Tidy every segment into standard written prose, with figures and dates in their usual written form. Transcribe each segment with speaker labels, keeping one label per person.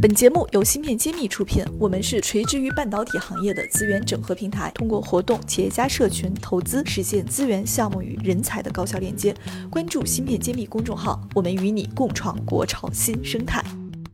Speaker 1: 本节目由芯片揭秘出品，我们是垂直于半导体行业的资源整合平台，通过活动、企业家社群、投资，实现资源、项目与人才的高效链接。关注芯片揭秘公众号，我们与你共创国潮新生态。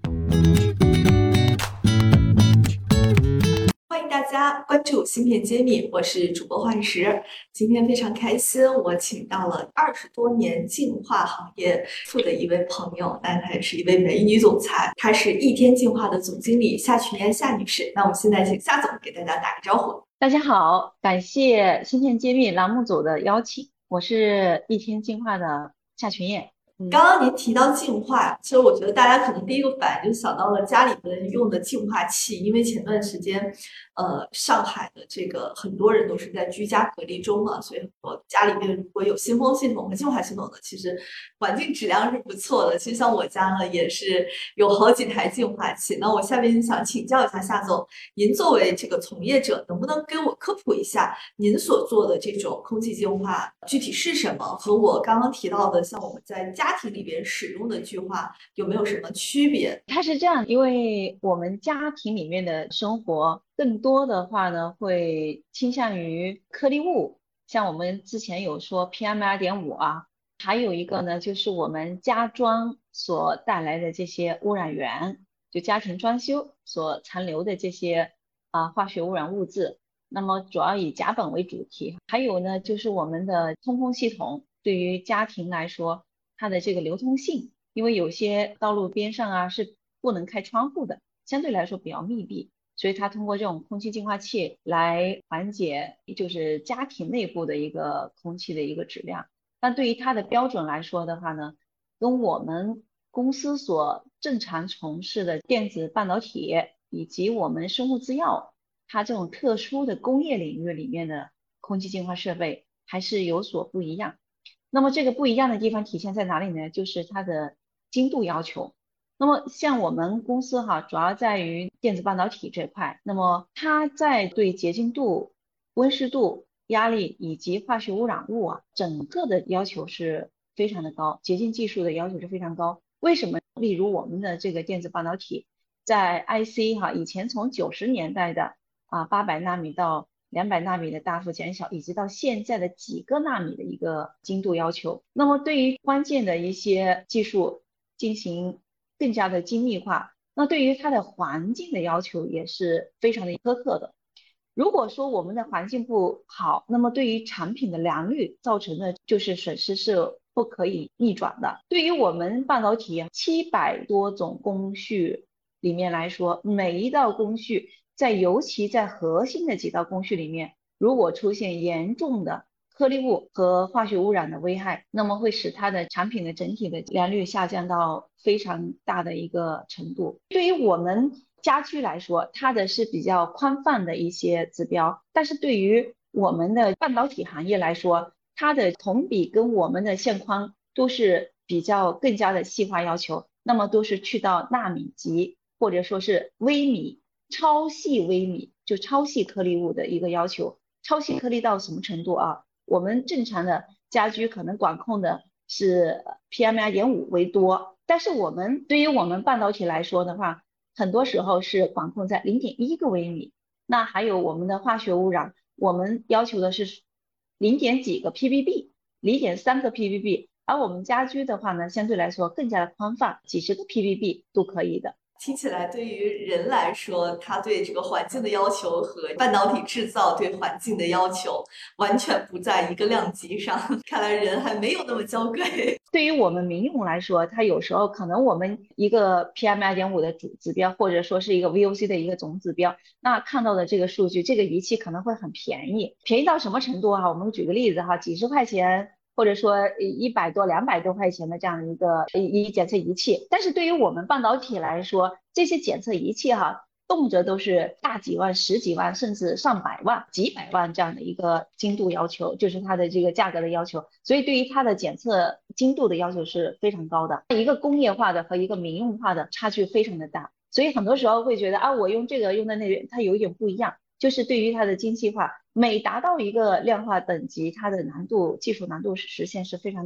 Speaker 1: 欢迎大家关注芯片揭秘，我是主播幻石。今天非常开心，我请到了20多年净化行业的一位朋友，但她也是一位美女总裁，她是易天净化的总经理夏群妍夏女士。那我们现在请夏总给大家打个招呼。
Speaker 2: 大家好，感谢芯片揭秘栏目组的邀请，我是易天净化的夏群妍。
Speaker 1: 刚刚您提到净化，其实我觉得大家可能第一个反应就想到了家里面用的净化器，因为前段时间，上海的这个很多人都是在居家隔离中嘛，所以很多家里面如果有新风系统和净化系统的，其实环境质量是不错的。其实像我家呢，也是有好几台净化器。那我下面想请教一下夏总，您作为这个从业者，能不能给我科普一下您所做的这种空气净化具体是什么，和我刚刚提到的像我们在家庭里边使用的净化有没有什么区别？
Speaker 2: 它是这样，因为我们家庭里面的生活更多的话呢，会倾向于颗粒物，像我们之前有说 PM2.5啊，还有一个呢就是我们家装所带来的这些污染源，就家庭装修所残留的这些化学污染物质。那么主要以甲苯为主题，还有呢就是我们的通风系统，对于家庭来说，它的这个流通性，因为有些道路边上啊是不能开窗户的，相对来说比较密闭，所以它通过这种空气净化器来缓解就是家庭内部的一个空气的一个质量。但对于它的标准来说的话呢，跟我们公司所正常从事的电子半导体以及我们生物制药，它这种特殊的工业领域里面的空气净化设备还是有所不一样。那么这个不一样的地方体现在哪里呢？就是它的精度要求。那么像我们公司哈，主要在于电子半导体这块，那么它在对洁净度、温湿度、压力以及化学污染物啊，整个的要求是非常的高，洁净技术的要求是非常高。为什么？例如我们的这个电子半导体在 IC 哈，以前从90年代的800纳米到200纳米的大幅减小，以及到现在的几个纳米的一个精度要求。那么对于关键的一些技术进行更加的精密化，那对于它的环境的要求也是非常的苛刻的。如果说我们的环境不好，那么对于产品的良率造成的就是损失是不可以逆转的。对于我们半导体700多种工序里面来说，每一道工序尤其在核心的几道工序里面，如果出现严重的颗粒物和化学污染的危害，那么会使它的产品的整体的良率下降到非常大的一个程度。对于我们家居来说，它的是比较宽泛的一些指标，但是对于我们的半导体行业来说，它的同比跟我们的线框都是比较更加的细化要求，那么都是去到纳米级或者说是微米、超细微米，就超细颗粒物的一个要求。超细颗粒到什么程度啊？我们正常的家居可能管控的是 PM2.5为多，但是对于我们半导体来说的话，很多时候是管控在0.1个微米。那还有我们的化学污染，我们要求的是0点几个 ppb， 0.3个 ppb， 而我们家居的话呢，相对来说更加的宽泛，几十个 ppb 都可以的。
Speaker 1: 听起来，对于人来说，他对这个环境的要求和半导体制造对环境的要求完全不在一个量级上。看来人还没有那么娇贵。
Speaker 2: 对于我们民用来说，它有时候可能我们一个 PM2.5的主指标，或者说是一个 VOC 的一个总指标，那看到的这个数据，这个仪器可能会很便宜，便宜到什么程度哈？我们举个例子哈，几十块钱，或者说100多、200多块钱的这样的一个检测仪器，但是对于我们半导体来说，这些检测仪器哈，动辄都是大几万、十几万，甚至上百万、几百万这样的一个精度要求，就是它的这个价格的要求。所以对于它的检测精度的要求是非常高的。一个工业化的和一个民用化的差距非常的大，所以很多时候会觉得我用这个用的那个，它有一点不一样。就是对于它的精细化，每达到一个量化等级，它的技术难度实现是非常难的。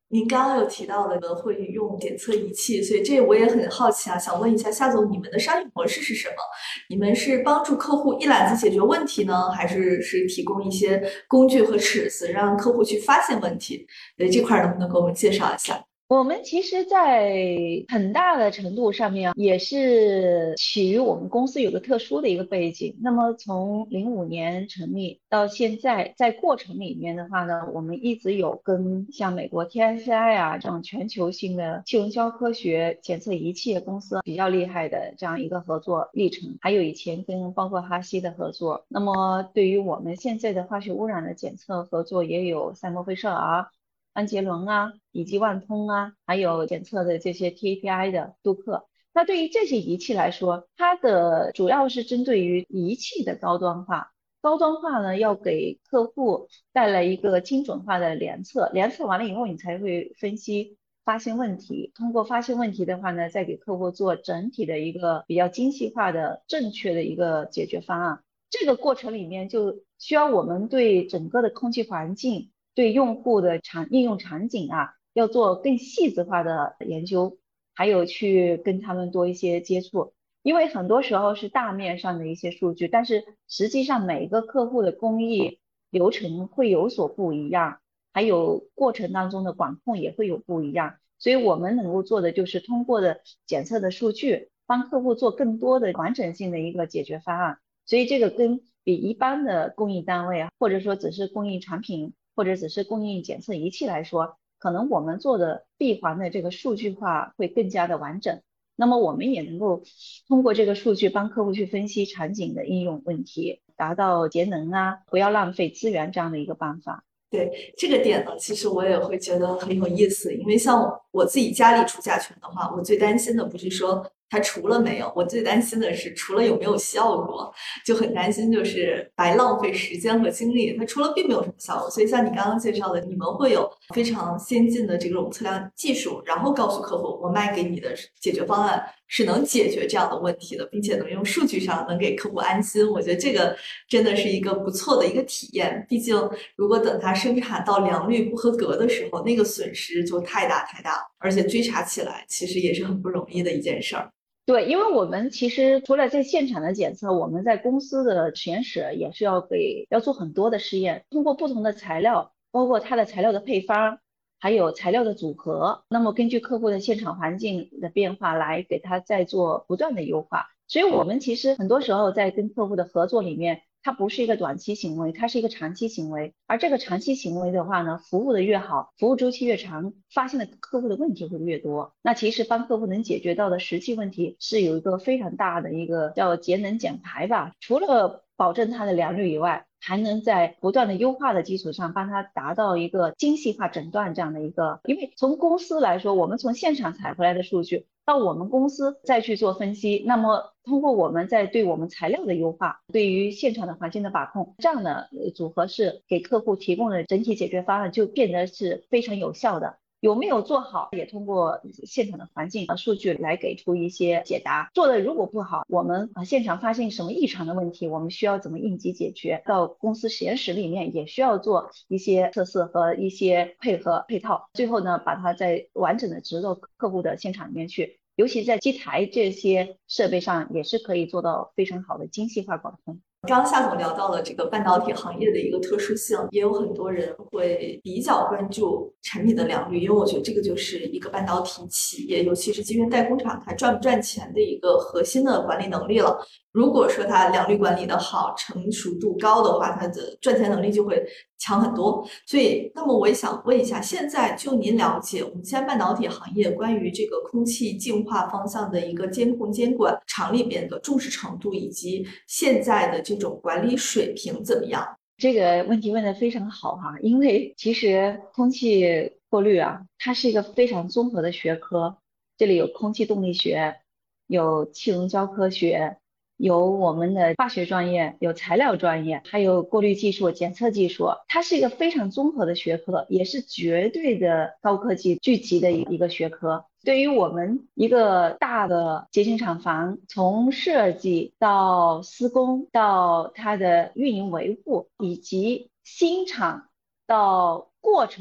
Speaker 1: 您刚刚有提到的会用检测仪器，所以这我也很好奇啊，想问一下夏总，你们的商业模式是什么？你们是帮助客户一揽子解决问题呢，还是提供一些工具和尺子，让客户去发现问题？这块能不能给我们介绍一下？
Speaker 2: 我们其实，在很大的程度上面也是起于我们公司有个特殊的一个背景。那么从05年成立到现在，在过程里面的话呢，我们一直有跟像美国 TSI 啊这种全球性的气溶胶科学检测仪器的公司比较厉害的这样一个合作历程，还有以前跟包括哈希的合作。那么对于我们现在的化学污染的检测合作，也有赛默菲舍尔、安捷伦啊，以及万通啊，还有检测的这些 TAPI 的杜克。那对于这些仪器来说，它的主要是针对于仪器的高端化。高端化呢，要给客户带来一个精准化的联测，联测完了以后，你才会分析发现问题。通过发现问题的话呢，再给客户做整体的一个比较精细化的、正确的一个解决方案。这个过程里面就需要我们对整个的空气环境、对用户的应用场景啊，要做更细致化的研究，还有去跟他们多一些接触。因为很多时候是大面上的一些数据，但是实际上每个客户的工艺流程会有所不一样，还有过程当中的管控也会有不一样。所以我们能够做的就是通过的检测的数据，帮客户做更多的完整性的一个解决方案。所以这个跟比一般的供应单位啊，或者说只是供应产品，或者只是供应检测仪器来说，可能我们做的闭环的这个数据化会更加的完整。那么我们也能够通过这个数据帮客户去分析场景的应用问题，达到节能啊，不要浪费资源这样的一个办法。
Speaker 1: 对这个点呢，其实我也会觉得很有意思，因为像我自己家里除甲醛的话，我最担心的不是说它除了没有，我最担心的是除了有没有效果，就很担心就是白浪费时间和精力。它除了并没有什么效果，所以像你刚刚介绍的，你们会有非常先进的这种测量技术，然后告诉客户我卖给你的解决方案是能解决这样的问题的，并且能用数据上能给客户安心。我觉得这个真的是一个不错的一个体验。毕竟如果等它生产到良率不合格的时候，那个损失就太大太大了，而且追查起来其实也是很不容易的一件事儿。
Speaker 2: 对，因为我们其实除了在现场的检测，我们在公司的实验室也是要做很多的试验，通过不同的材料，包括它的材料的配方，还有材料的组合，那么根据客户的现场环境的变化来给它再做不断的优化。所以我们其实很多时候在跟客户的合作里面，它不是一个短期行为，它是一个长期行为。而这个长期行为的话呢，服务的越好，服务周期越长，发现的客户的问题会越多。那其实帮客户能解决到的实际问题是有一个非常大的一个叫节能减排吧。除了保证它的良率以外，还能在不断的优化的基础上，帮它达到一个精细化诊断这样的一个。因为从公司来说，我们从现场采回来的数据。到我们公司再去做分析，那么通过我们在对我们材料的优化，对于现场的环境的把控，这样的组合是给客户提供的整体解决方案就变得是非常有效的。有没有做好，也通过现场的环境数据来给出一些解答。做的如果不好，我们现场发现什么异常的问题，我们需要怎么应急解决？到公司实验室里面也需要做一些测试和一些配合配套，最后呢，把它再完整的植入客户的现场里面去。尤其在机台这些设备上，也是可以做到非常好的精细化管控。
Speaker 1: 刚刚夏总聊到了这个半导体行业的一个特殊性，也有很多人会比较关注产品的良率，因为我觉得这个就是一个半导体企业，尤其是晶圆代工厂，它赚不赚钱的一个核心的管理能力了。如果说它良率管理的好，成熟度高的话，它的赚钱能力就会强很多。所以，那么我也想问一下，现在就您了解我们现在半导体行业关于这个空气净化方向的一个监控监管，厂里边的重视程度，以及现在的这种管理水平怎么样？
Speaker 2: 这个问题问得非常好哈，因为其实空气过滤啊，它是一个非常综合的学科，这里有空气动力学，有气溶胶科学，有我们的化学专业，有材料专业，还有过滤技术、检测技术，它是一个非常综合的学科，也是绝对的高科技聚集的一个学科。对于我们一个大的节型厂房，从设计到施工，到它的运营维护，以及新厂到过程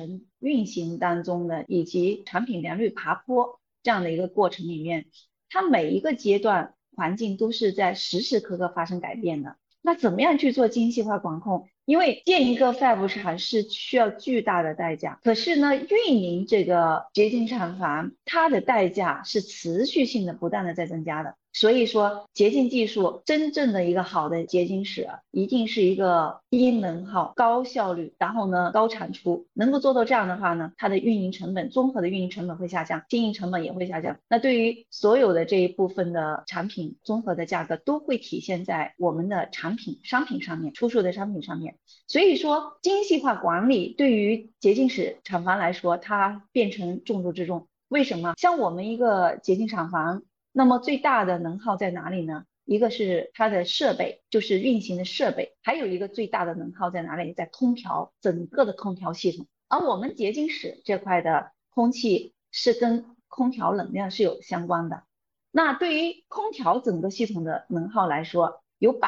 Speaker 2: 运行当中的以及产品良率爬坡这样的一个过程里面，它每一个阶段环境都是在时时刻刻发生改变的。那怎么样去做精细化管控？因为建一个 Fab 厂是需要巨大的代价，可是呢，运营这个结晶厂房，它的代价是持续性的不断的在增加的。所以说洁净技术真正的一个好的洁净室，一定是一个低能耗、高效率，然后呢高产出。能够做到这样的话呢，它的运营成本，综合的运营成本会下降，经营成本也会下降。那对于所有的这一部分的产品，综合的价格都会体现在我们的产品、商品上面，出售的商品上面。所以说精细化管理对于洁净室厂房来说，它变成重中之重。为什么？像我们一个洁净厂房，那么最大的能耗在哪里呢？一个是它的设备，就是运行的设备，还有一个最大的能耗在哪里？在空调，整个的空调系统。而我们洁净室这块的空气是跟空调冷量是有相关的。那对于空调整个系统的能耗来说，有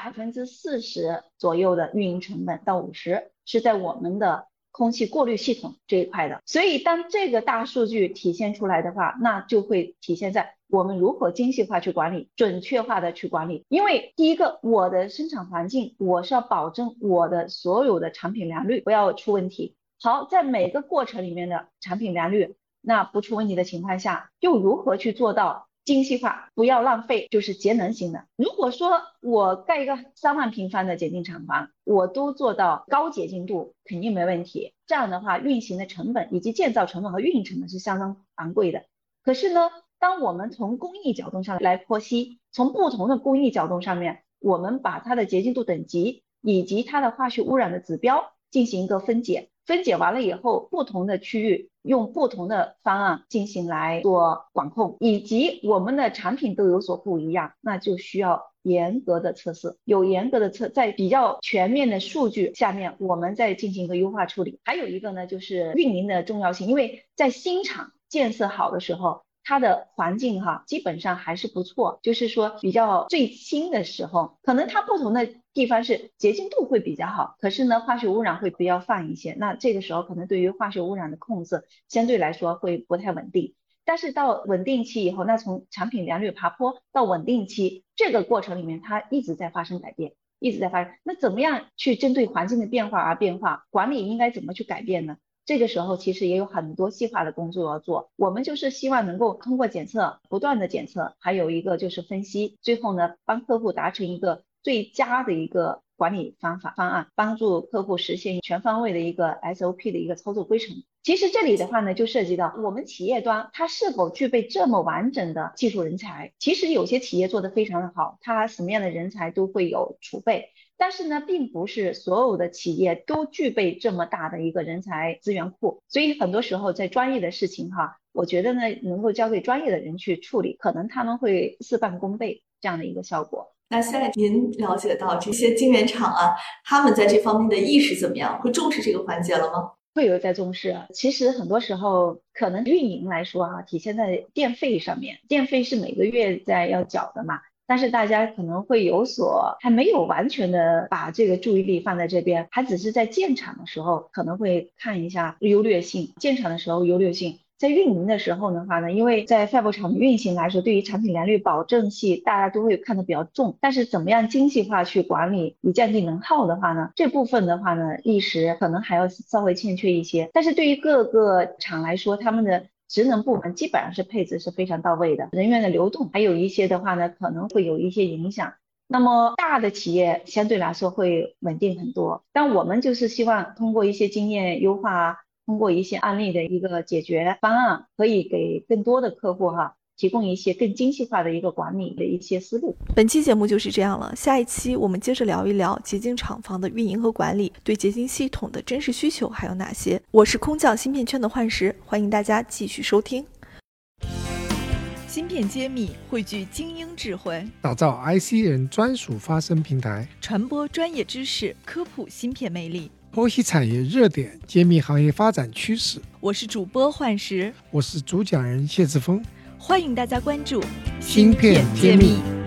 Speaker 2: 40%左右的运营成本到50%是在我们的空气过滤系统这一块的。所以当这个大数据体现出来的话，那就会体现在我们如何精细化去管理，准确化的去管理。因为第一个，我的生产环境我是要保证我的所有的产品良率不要出问题。好，在每个过程里面的产品良率那不出问题的情况下，又如何去做到精细化，不要浪费，就是节能型的。如果说我盖一个3万平方的洁净厂房，我都做到高洁净度，肯定没问题。这样的话，运行的成本以及建造成本和运营成本是相当昂贵的。可是呢，当我们从工艺角度上来剖析，从不同的工艺角度上面，我们把它的洁净度等级以及它的化学污染的指标进行一个分解。分解完了以后，不同的区域用不同的方案进行来做管控，以及我们的产品都有所不一样，那就需要严格的测试，有严格的在比较全面的数据下面，我们再进行一个优化处理。还有一个呢，就是运营的重要性，因为在新厂建设好的时候，它的环境基本上还是不错，就是说比较最新的时候，可能它不同的地方是洁净度会比较好，可是呢化学污染会比较泛一些，那这个时候可能对于化学污染的控制相对来说会不太稳定。但是到稳定期以后，那从产品良率爬坡到稳定期这个过程里面，它一直在发生改变，一直在发生。那怎么样去针对环境的变化而变化？管理应该怎么去改变呢？这个时候其实也有很多细化的工作要做，我们就是希望能够通过检测，不断的检测，还有一个就是分析，最后呢帮客户达成一个最佳的一个管理方案，帮助客户实现全方位的一个 SOP 的一个操作规程。其实这里的话呢，就涉及到我们企业端它是否具备这么完整的技术人才。其实有些企业做得非常的好，它什么样的人才都会有储备，但是呢，并不是所有的企业都具备这么大的一个人才资源库，所以很多时候在专业的事情我觉得呢，能够交给专业的人去处理，可能他们会事半功倍这样的一个效果。
Speaker 1: 那现在您了解到这些晶圆厂他们在这方面的意识怎么样？会重视这个环节了吗？
Speaker 2: 会有在重视。其实很多时候可能运营来说体现在电费上面，电费是每个月在要缴的嘛，但是大家可能会还没有完全的把这个注意力放在这边，还只是在建厂的时候可能会看一下优劣性，建厂的时候优劣性。在运营的时候的话呢，因为在 Fab 厂的运行来说，对于产品良率保证系大家都会看得比较重，但是怎么样精细化去管理以降低能耗的话呢，这部分的话呢，意识可能还要稍微欠缺一些。但是对于各个厂来说，他们的职能部门基本上是配置是非常到位的，人员的流动还有一些的话呢，可能会有一些影响。那么大的企业相对来说会稳定很多，但我们就是希望通过一些经验优化通过一些案例的一个解决方案，可以给更多的客户提供一些更精细化的一个管理的一些思路。
Speaker 1: 本期节目就是这样了，下一期我们接着聊一聊洁净厂房的运营和管理，对洁净系统的真实需求还有哪些。我是空降芯片圈的幻石，欢迎大家继续收听。芯片揭秘，汇聚精英智慧，
Speaker 3: 打造 IC 人专属发声平台，
Speaker 1: 传播专业知识，科普芯片魅力，
Speaker 3: 剖析产业热点，揭秘行业发展趋势。
Speaker 1: 我是主播幻石，
Speaker 3: 我是主讲人谢志峰，
Speaker 1: 欢迎大家关注
Speaker 3: 芯片揭秘。